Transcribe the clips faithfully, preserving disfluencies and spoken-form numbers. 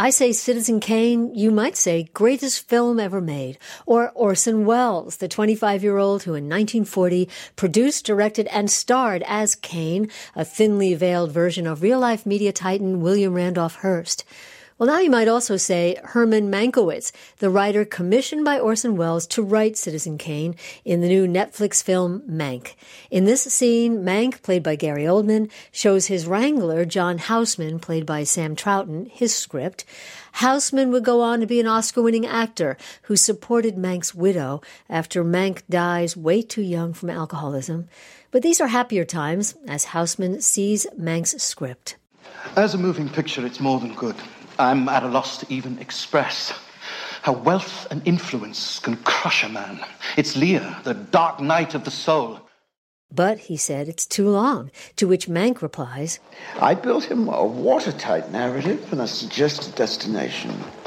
I say Citizen Kane, you might say greatest film ever made. Or Orson Welles, the twenty-five-year-old who in nineteen forty produced, directed, and starred as Kane, a thinly veiled version of real-life media titan William Randolph Hearst. Well, now you might also say Herman Mankiewicz, the writer commissioned by Orson Welles to write Citizen Kane in the new Netflix film Mank. In this scene, Mank, played by Gary Oldman, shows his wrangler, John Houseman, played by Sam Troughton, his script. Houseman would go on to be an Oscar-winning actor who supported Mank's widow after Mank dies way too young from alcoholism. But these are happier times as Houseman sees Mank's script. As a moving picture, it's more than good. I'm at a loss to even express how wealth and influence can crush a man. It's Lear, the dark night of the soul. But, he said, it's too long, to which Mank replies, I built him a watertight narrative and a suggested destination.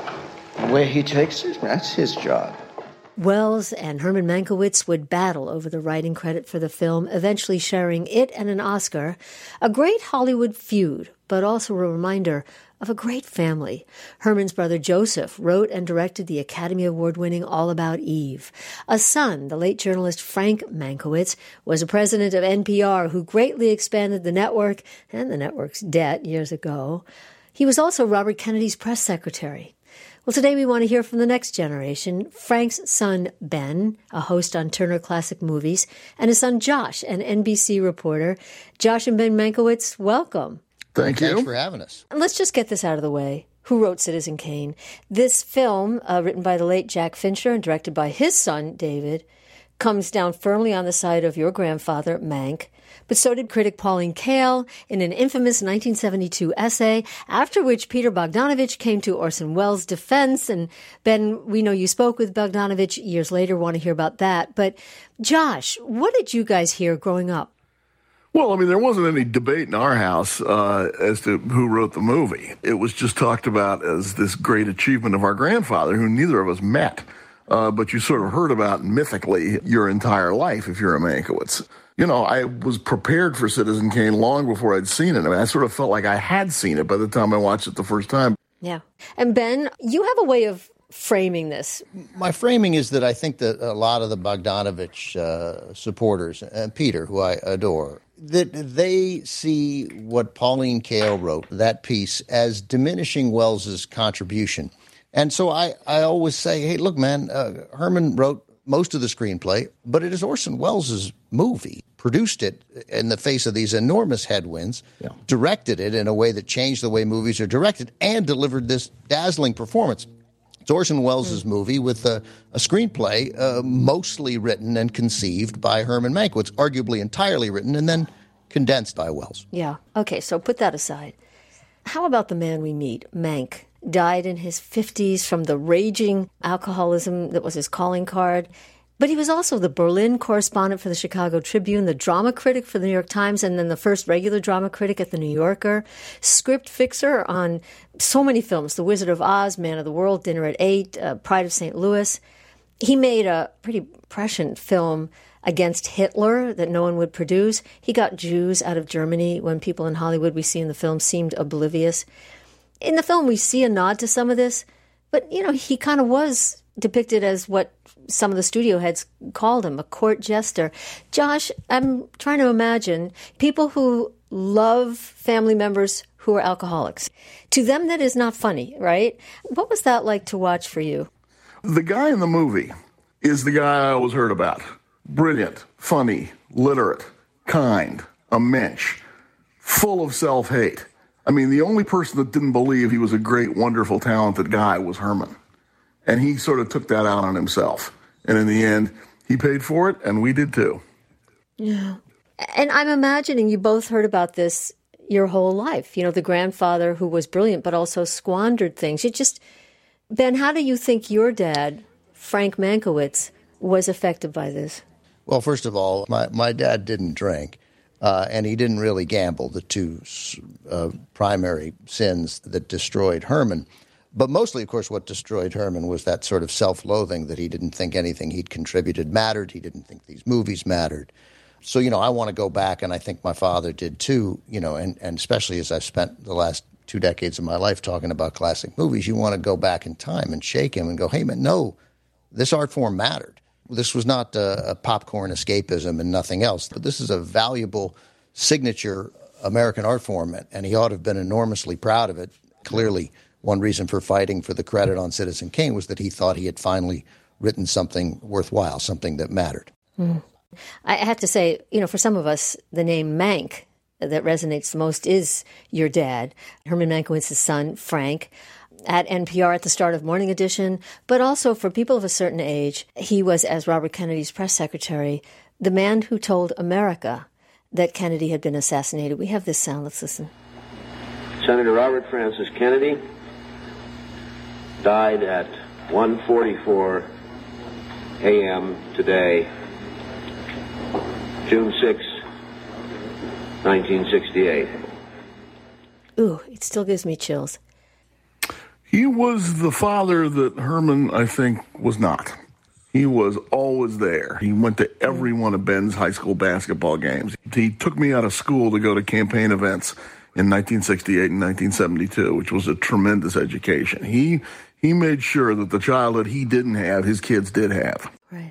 Where he takes it, that's his job. Welles and Herman Mankiewicz would battle over the writing credit for the film, eventually sharing it and an Oscar. A great Hollywood feud, but also a reminder of a great family. Herman's brother Joseph wrote and directed the Academy Award-winning All About Eve. A son, the late journalist Frank Mankiewicz, was a president of N P R who greatly expanded the network and the network's debt years ago. He was also Robert Kennedy's press secretary. Well, today we want to hear from the next generation, Frank's son, Ben, a host on Turner Classic Movies, and his son, Josh, an N B C reporter. Josh and Ben Mankiewicz, welcome. Thank you. Thanks for having us. And let's just get this out of the way. Who wrote Citizen Kane? This film, uh, written by the late Jack Fincher and directed by his son, David, comes down firmly on the side of your grandfather, Mank. But so did critic Pauline Kael in an infamous nineteen seventy-two essay, after which Peter Bogdanovich came to Orson Welles' defense. And Ben, we know you spoke with Bogdanovich years later, want to hear about that. But Josh, what did you guys hear growing up? Well, I mean, there wasn't any debate in our house uh, as to who wrote the movie. It was just talked about as this great achievement of our grandfather, who neither of us met. Uh, but you sort of heard about mythically your entire life if you're a Mankiewicz. You know, I was prepared for Citizen Kane long before I'd seen it. I mean, I sort of felt like I had seen it by the time I watched it the first time. Yeah. And Ben, you have a way of framing this. My framing is that I think that a lot of the Bogdanovich uh, supporters, and Peter, who I adore, that they see what Pauline Kael wrote, that piece, as diminishing Wells's contribution. And so I, I always say, hey, look, man, uh, Herman wrote most of the screenplay, but it is Orson Welles' movie, produced it in the face of these enormous headwinds, yeah. directed it in a way that changed the way movies are directed, and delivered this dazzling performance. It's Orson Welles' mm. movie with a, a screenplay uh, mostly written and conceived by Herman Mankiewicz, arguably entirely written and then condensed by Welles. Yeah. Okay, so put that aside. How about the man we meet, Mank? Died in his fifties from the raging alcoholism that was his calling card. But he was also the Berlin correspondent for the Chicago Tribune, the drama critic for the New York Times, and then the first regular drama critic at the New Yorker, script fixer on so many films, The Wizard of Oz, Man of the World, Dinner at Eight, uh, Pride of Saint Louis. He made a pretty prescient film against Hitler that no one would produce. He got Jews out of Germany when people in Hollywood we see in the film seemed oblivious. In the film, we see a nod to some of this, but, you know, he kind of was depicted as what some of the studio heads called him, a court jester. Josh, I'm trying to imagine people who love family members who are alcoholics. To them, that is not funny, right? What was that like to watch for you? The guy in the movie is the guy I always heard about. Brilliant, funny, literate, kind, a mensch, full of self-hate. I mean, the only person that didn't believe he was a great, wonderful, talented guy was Herman. And he sort of took that out on himself. And in the end, he paid for it, and we did too. Yeah. And I'm imagining you both heard about this your whole life. You know, the grandfather who was brilliant but also squandered things. You just, Ben, how do you think your dad, Frank Mankiewicz, was affected by this? Well, first of all, my, my dad didn't drink. Uh, and he didn't really gamble, the two uh, primary sins that destroyed Herman. But mostly, of course, what destroyed Herman was that sort of self-loathing that he didn't think anything he'd contributed mattered. He didn't think these movies mattered. So, you know, I want to go back, and I think my father did too, you know, and, and especially as I've spent the last two decades of my life talking about classic movies, you want to go back in time and shake him and go, hey, man, no, this art form mattered. This was not a, a popcorn escapism and nothing else, but this is a valuable signature American art form, and he ought to have been enormously proud of it. Clearly, one reason for fighting for the credit on Citizen Kane was that he thought he had finally written something worthwhile, something that mattered. Mm. I have to say, you know, for some of us, the name Mank that resonates the most is your dad, Herman Mankiewicz' son, Frank, at N P R at the start of Morning Edition. But also for people of a certain age, he was, as Robert Kennedy's press secretary, the man who told America that Kennedy had been assassinated. We have this sound. Let's listen. Senator Robert Francis Kennedy died at one forty-four a.m. today, June sixth, nineteen sixty-eight. Ooh, it still gives me chills. He was the father that Herman, I think, was not. He was always there. He went to every one of Ben's high school basketball games. He took me out of school to go to campaign events in nineteen sixty-eight and nineteen seventy-two, which was a tremendous education. He he made sure that the childhood he didn't have, his kids did have. Right.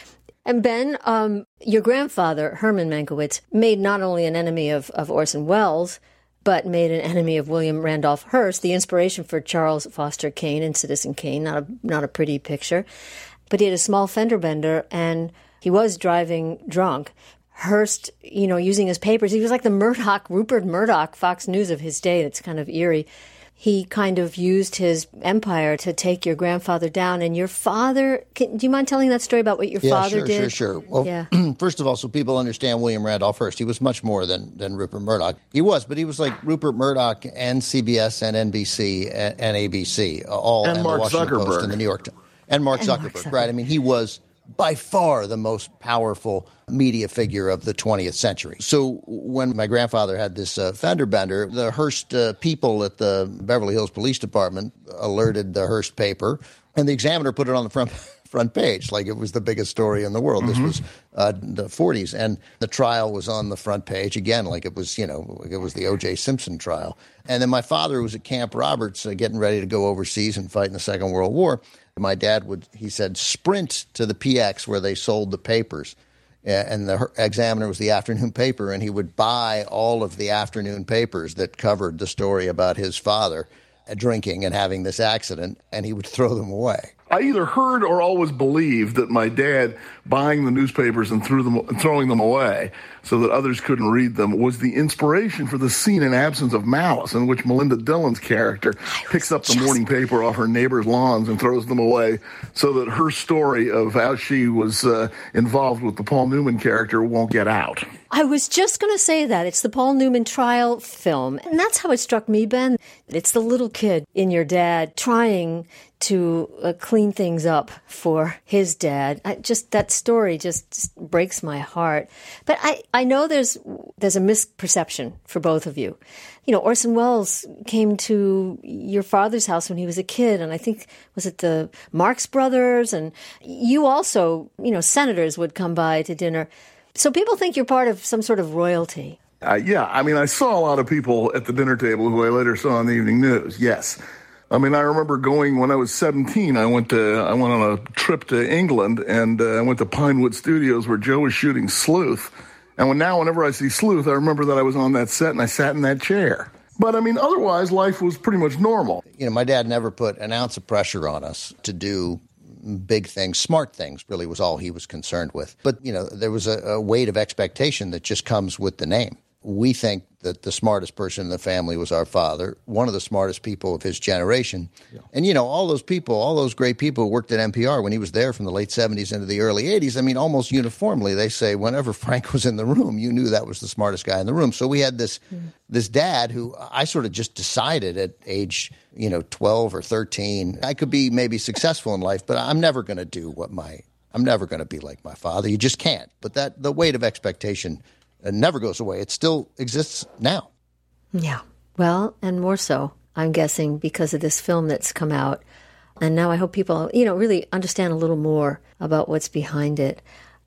And Ben, um, your grandfather, Herman Mankiewicz, made not only an enemy of, of Orson Welles, but made an enemy of William Randolph Hearst, the inspiration for Charles Foster Kane in Citizen Kane. Not a, not a pretty picture. But he had a small fender bender, and he was driving drunk. Hearst, you know, using his papers, he was like the Murdoch, Rupert Murdoch, Fox News of his day. It's kind of eerie. He kind of used his empire to take your grandfather down. And your father, can, do you mind telling that story about what your yeah, father sure, did? Sure, sure, sure. Well, yeah. First of all, so people understand William Randolph Hearst, he was much more than, than Rupert Murdoch. He was, but he was like Rupert Murdoch and C B S and N B C and, and A B C, all and, and Mark the Washington Zuckerberg. Post and the New York Times. And Mark and Zuckerberg, Mark Zuckerberg, right? I mean, he was by far the most powerful media figure of the twentieth century. So when my grandfather had this uh, fender bender, the Hearst uh, people at the Beverly Hills Police Department alerted the Hearst paper, and the Examiner put it on the front front page like it was the biggest story in the world. Mm-hmm. This was uh, the forties, and the trial was on the front page again, like it was, you know, like it was the O J Simpson trial. And then my father was at Camp Roberts uh, getting ready to go overseas and fight in the Second World War. My dad would, he said, sprint to the P X where they sold the papers. And the Examiner was the afternoon paper, and he would buy all of the afternoon papers that covered the story about his father drinking and having this accident, and he would throw them away. I either heard or always believed that my dad buying the newspapers and threw them, and throwing them away so that others couldn't read them was the inspiration for the scene in Absence of Malice, in which Melinda Dillon's character picks up the just... morning paper off her neighbor's lawns and throws them away so that her story of how she was uh, involved with the Paul Newman character won't get out. I was just going to say that. It's the Paul Newman trial film. And that's how it struck me, Ben. It's the little kid in your dad trying to uh, clean things up for his dad. I just that story just, just breaks my heart. But I, I know there's there's a misperception for both of you. You know, Orson Welles came to your father's house when he was a kid, and I think, was it the Marx Brothers? And you also, you know, senators would come by to dinner. So people think you're part of some sort of royalty. Uh, yeah, I mean, I saw a lot of people at the dinner table who I later saw on the evening news, yes. I mean, I remember going when I was seventeen. I went to I went on a trip to England, and uh, I went to Pinewood Studios where Joe was shooting Sleuth. And when now, whenever I see Sleuth, I remember that I was on that set and I sat in that chair. But I mean, otherwise, life was pretty much normal. You know, my dad never put an ounce of pressure on us to do big things. Smart things really was all he was concerned with. But you know, there was a, a weight of expectation that just comes with the name. We think that the smartest person in the family was our father, one of the smartest people of his generation. Yeah. And, you know, all those people, all those great people who worked at N P R when he was there from the late seventies into the early eighties, I mean, almost uniformly, they say whenever Frank was in the room, you knew that was the smartest guy in the room. So we had this mm. this dad who I sort of just decided at age, you know, twelve or thirteen, I could be maybe successful in life, but I'm never going to do what my, I'm never going to be like my father. You just can't. But that the weight of expectation it never goes away. It still exists now. Yeah. Well, and more so, I'm guessing, because of this film that's come out. And now I hope people, you know, really understand a little more about what's behind it.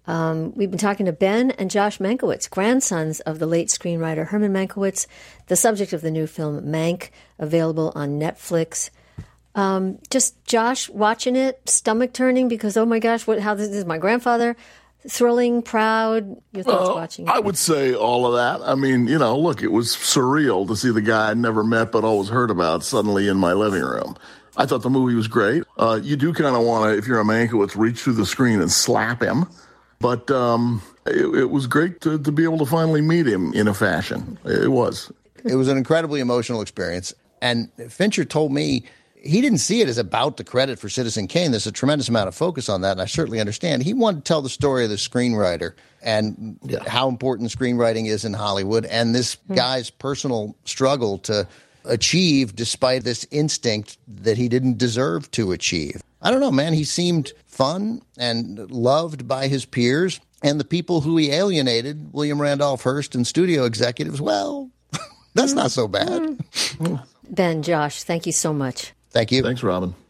Um, we've been talking to Ben and Josh Mankiewicz, grandsons of the late screenwriter Herman Mankiewicz, the subject of the new film Mank, available on Netflix. Um, just Josh watching it, stomach turning because, oh my gosh, what? How this, this is my grandfather. Thrilling, proud. Your thoughts uh, watching it? I would say all of that. I mean, you know, look, it was surreal to see the guy I'd never met but always heard about suddenly in my living room. I thought the movie was great. Uh, you do kind of want to, if you're a Mankiewicz, reach through the screen and slap him. But um, it, it was great to, to be able to finally meet him in a fashion. It was. It was an incredibly emotional experience. And Fincher told me he didn't see it as about the credit for Citizen Kane. There's a tremendous amount of focus on that, and I certainly understand. He wanted to tell the story of the screenwriter and yeah. how important screenwriting is in Hollywood and this hmm. guy's personal struggle to achieve despite this instinct that he didn't deserve to achieve. I don't know, man. He seemed fun and loved by his peers, and the people who he alienated, William Randolph Hearst and studio executives, well, that's not so bad. Ben, Josh, thank you so much. Thank you. Thanks, Robin.